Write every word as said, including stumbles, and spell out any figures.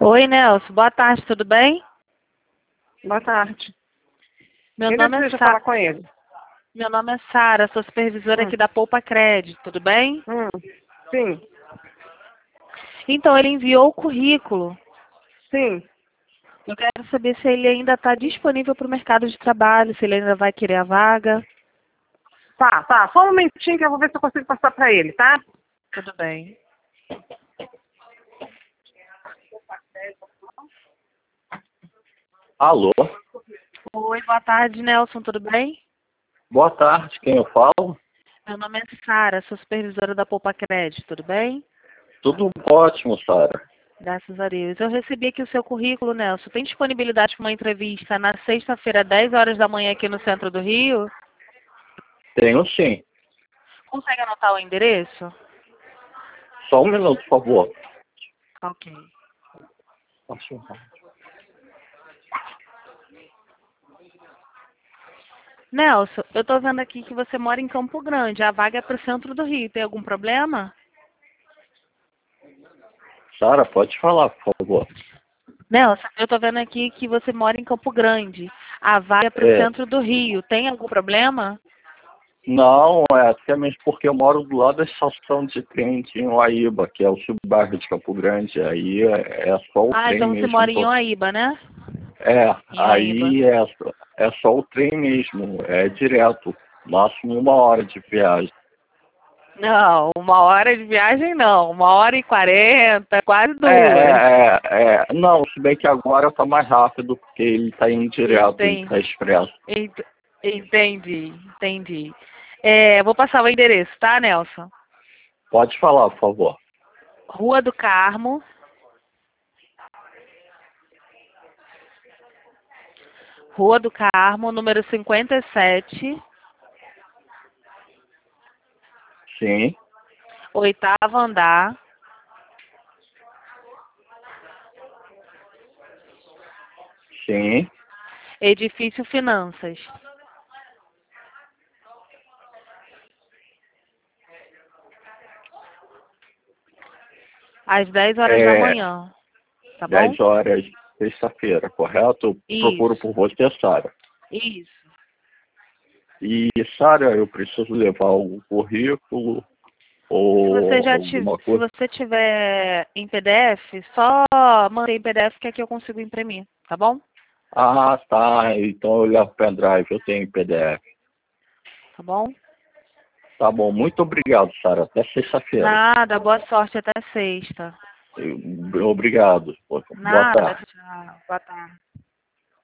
Oi, Nelson. Boa tarde, tudo bem? Boa tarde. Meu Quem nome é deseja Sa... falar com ele? Meu nome é Sara, sou supervisora Hum. aqui da Poupa Crédito, tudo bem? Hum. Sim, Então, ele enviou o currículo. sim. Eu quero saber se ele ainda está disponível para o mercado de trabalho, se ele ainda vai querer a vaga. Tá, tá. Só um momentinho que eu vou ver se eu consigo passar pra ele, tá? Tudo bem. Alô, Oi, boa tarde, Nelson, tudo bem? boa tarde, quem eu falo? Meu nome é Sara, sou supervisora da Poupa Crédito, tudo bem? Tudo ótimo, Sara. Graças a Deus. Eu recebi aqui o seu currículo, Nelson. Tem disponibilidade para uma entrevista na sexta-feira, dez horas da manhã, aqui no centro do Rio? Tenho sim. Consegue anotar o endereço? Só um minuto, por favor. Ok. Nelson, eu tô vendo aqui que você mora em Campo Grande. A vaga é para o centro do Rio. Tem algum problema? Sara, pode falar, por favor. Nelson, eu tô vendo aqui que você mora em Campo Grande. A vaga é para o É, centro do Rio. Tem algum problema? não, é até mesmo porque eu moro do lado da estação de trem de Uaíba, que é o subbairro de Campo Grande. Aí é, é só o Ah, trem então você mesmo. mora em Oaíba, né? É, Em Oaíba. aí é, só- é só o trem mesmo, é direto. Máximo uma hora de viagem. Não, uma hora de viagem não. Uma hora e quarenta, quase É, duas. é, é, é. Não, se bem que agora tá mais rápido, porque ele tá indo direto, ele tá Entendi. expresso. Ent- Entendi, entendi. É, vou passar o endereço, tá, Nelson? Pode falar, por favor. Rua do Carmo, Rua do Carmo, número cinquenta e sete, Sim, oitavo andar, sim. edifício Finanças. Às dez horas da É manhã, tá bom? dez horas, sexta-feira, correto? Procuro Isso, por você, Sara. isso. E, Sara, eu preciso levar algum currículo Se você ou já tiver, alguma se coisa? você tiver em P D F, só mantém em P D F que aqui eu consigo imprimir, tá bom? Ah, tá. Então eu levo pendrive, eu tenho P D F. Tá bom? Tá bom, muito obrigado, Sara. Até sexta-feira. Nada, boa sorte até sexta. Eu- Obrigado. Boa Nada, tarde. tchau. Boa tarde.